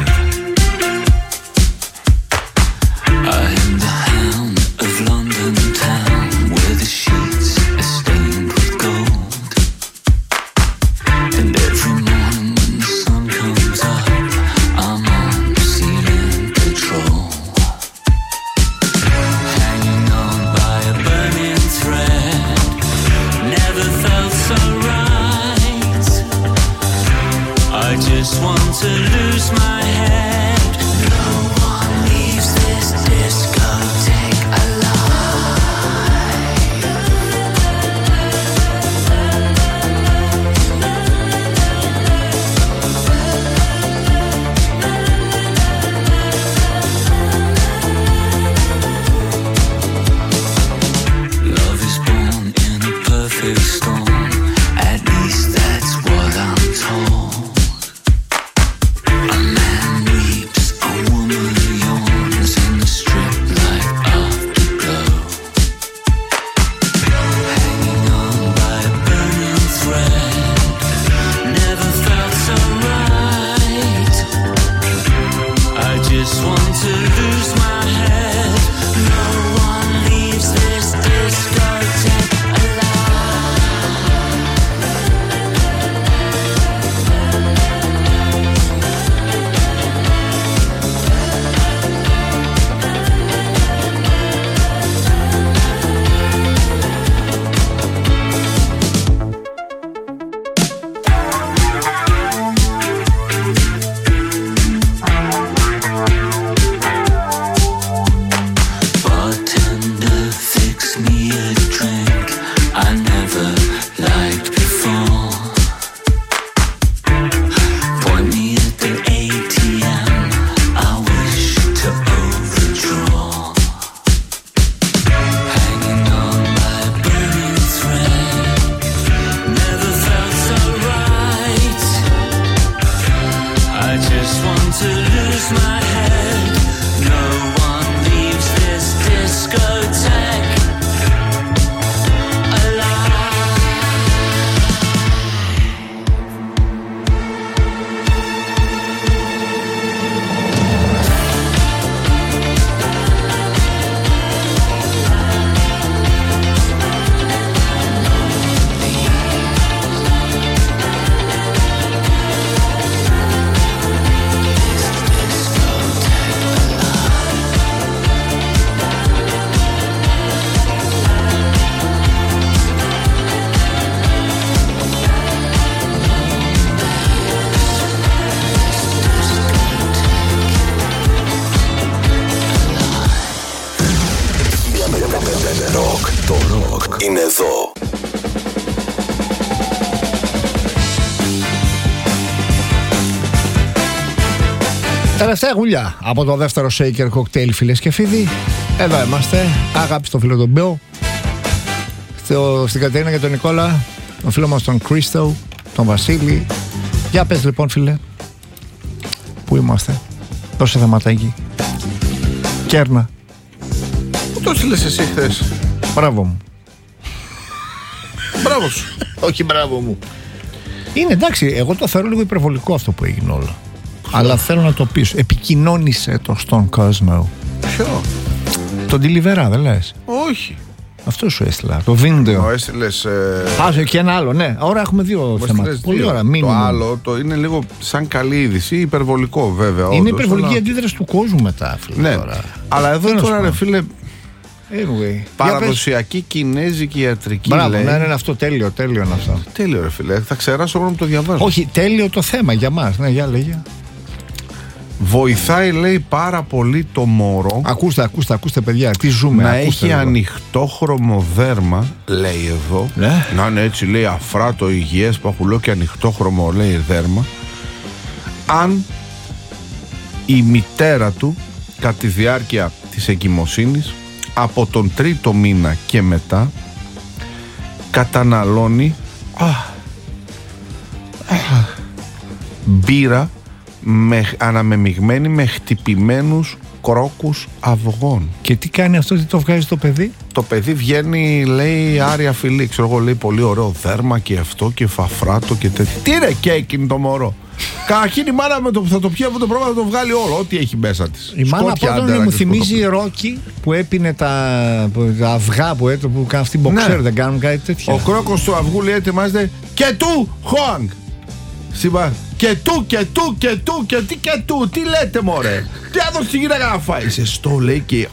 Just want to lose my head. No one leaves this discotheque alive. Love is born in a perfect storm. At least that's what I'm told. είναι εδώ. Τελευταία γουλιά από το δεύτερο Shaker Cocktail, φίλες και φίλοι. Εδώ είμαστε. Αγάπη στο φίλο τον Μπέο, στην Κατερίνα και τον Νικόλα, τον φίλο μας τον Κρίστο, τον Βασίλη. Για πες λοιπόν, φίλε, πού είμαστε? Δώσε θεματάκι. Κέρνα. Πού το στείλες εσύ χθες? Μπράβο μου. Μπράβο σου. Όχι μπράβο μου. Είναι εντάξει, εγώ το θεωρώ λίγο υπερβολικό αυτό που έγινε όλο. Αλλά θέλω να το πεις. Επικοινώνησε το στον κόσμο. Ποιο? Τον Τιλιβερά, δεν λες? Όχι. Αυτό σου έστειλα. Το βίντεο. Έστειλες. Άσε και ένα άλλο, ναι. Ώρα έχουμε δύο θέματα. Πολύ ώρα. Το άλλο το είναι λίγο σαν καλή είδηση, υπερβολικό βέβαια. Είναι όντως, υπερβολική αλλά... αντίδραση του κόσμου μετά, φίλε. Ναι. Τώρα. Αλλά εδώ τώρα, ρε φίλε. Anyway. Παραδοσιακή κινέζικη ιατρική. Μπράβο, λέει. ναι, είναι αυτό τέλειο είναι αυτό. Τέλειο, ρε φίλε. Θα ξεράσω εγώ να το διαβάζω. Όχι, τέλειο το θέμα για μας. Ναι, για λέγε. Βοηθάει, λέει, πάρα πολύ το μωρό. Ακούστε, παιδιά, τι ζούμε. Να ακούστε, έχει εδώ. ανοιχτόχρωμο δέρμα, λέει εδώ. Ναι. Να είναι έτσι, λέει, αφράτο, υγιές, παχουλό και ανοιχτόχρωμο, λέει, δέρμα. Αν η μητέρα του, κατά τη διάρκεια της εγκυμοσύνης, από τον 3ο μήνα και μετά, καταναλώνει μπύρα αναμεμειγμένη με χτυπημένους κρόκους αυγών. Και τι κάνει αυτό, τι το βγάζει το παιδί? Το παιδί βγαίνει, λέει, άρια φιλή. Ξέρω εγώ, λέει, πολύ ωραίο δέρμα και αυτό και φαφράτο και τέτοια. Τι είναι κέικιν το μωρό? Καταρχήν η μάνα με το που θα το πιει από το πρόβλημα θα το βγάλει όλο, ό,τι έχει μέσα της. Η μάνα πρώτον μου θυμίζει η Ρόκη που έπινε τα αυγά που κάνει αυτή η μποξέρ, δεν κάνουν κάτι τέτοιο. Ο κρόκος του αυγού, λέει, ετοιμάζεται και του Χόανγκ. Και του, τι λέτε μωρέ? Τι έδωσε τη γυναίκα να φάει? Ζεστό, λέει, και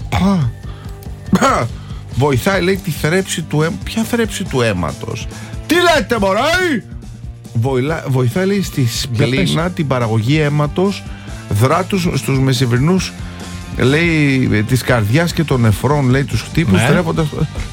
βοηθάει, λέει, τη θρέψη του αίματος. Ποια θρέψη του αίματος? Τι λέτε μωρέ? Βοηθάει, λέει, στη σπλήνα την παραγωγή αίματος, δράτους στους μεσημβρινούς, λέει, της καρδιάς και των νεφρών, λέει, τους χτύπους, τρέφοντας.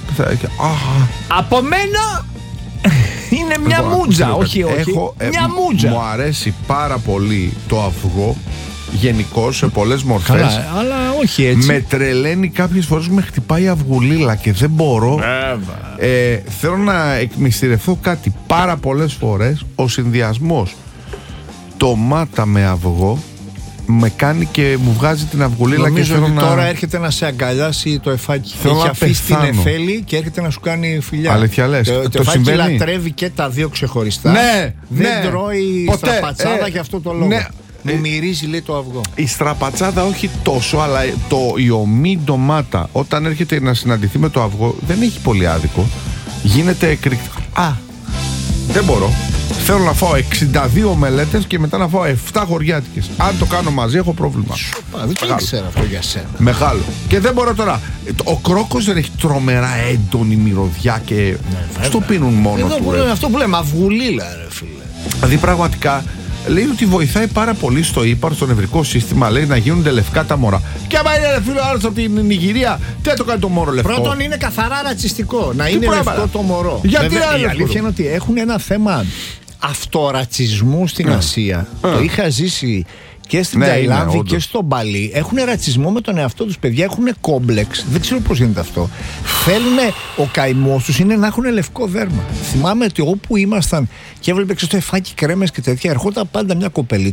Από μένα είναι μια μούτζα, όχι, μια μούτζα. Μου αρέσει πάρα πολύ το αυγό γενικώς σε πολλές μορφές. Καλά, αλλά όχι έτσι. Με τρελαίνει κάποιες φορές, με χτυπάει αυγουλίλα και δεν μπορώ. Θέλω να εκμυστηρευτώ κάτι. Πάρα πολλές φορές ο συνδυασμός ντομάτα με αυγό με κάνει και μου βγάζει την αυγουλίλα. Νομίζω και θέλω ότι τώρα έρχεται να σε αγκαλιάσει το εφάκι. Έχει αφήσει την εφέλη και έρχεται να σου κάνει φιλιά. Αλήθεια λες? Το εφάκι συμβαίνει? Λατρεύει και τα δύο ξεχωριστά. Ναι, δεν τρώει στραπατσάδα για αυτό το λόγο. Ναι. Μου μυρίζει, λέει, το αυγό. Η στραπατσάδα όχι τόσο, αλλά η ομή ντομάτα όταν έρχεται να συναντηθεί με το αυγό δεν έχει πολύ άδικο. Γίνεται εκρηκτικό. Δεν μπορώ. Θέλω να φάω 62 μελέτες και μετά να φάω 7 χωριάτικες. Αν το κάνω μαζί έχω πρόβλημα. Δεν το ήξερα αυτό για σένα. Μεγάλο. Και δεν μπορώ τώρα. Ο κρόκος δεν έχει τρομερά έντονη μυρωδιά και στο πίνουν μόνο του. Αυτό που λέμε αυγουλίλα, ρε φίλε. Δηλαδή πραγματικά λέει ότι βοηθάει πάρα πολύ στο ύπαρ, στο νευρικό σύστημα, λέει, να γίνονται λευκά τα μωρά. Και άμα είναι, ρε φίλο, άλλος από την Νιγηρία, τι θα το κάνει το μωρό λευκό? Πρώτον, είναι καθαρά ρατσιστικό να είναι λευκό το μωρό. Γιατί? Βέβαια, η αλήθεια είναι ότι έχουν ένα θέμα αυτορατσισμού στην Ασία. Το είχα ζήσει και στην Ταϊλάνδη και στο Μπαλί. Έχουν ρατσισμό με τον εαυτό τους, παιδιά. Έχουν κόμπλεξ. Δεν ξέρω πώς γίνεται αυτό. Θέλουν, ο καημός τους είναι να έχουν λευκό δέρμα. Θυμάμαι ότι όπου ήμασταν και έβλεπε στο εφάκι κρέμες και τέτοια, ερχόταν πάντα μια κοπελή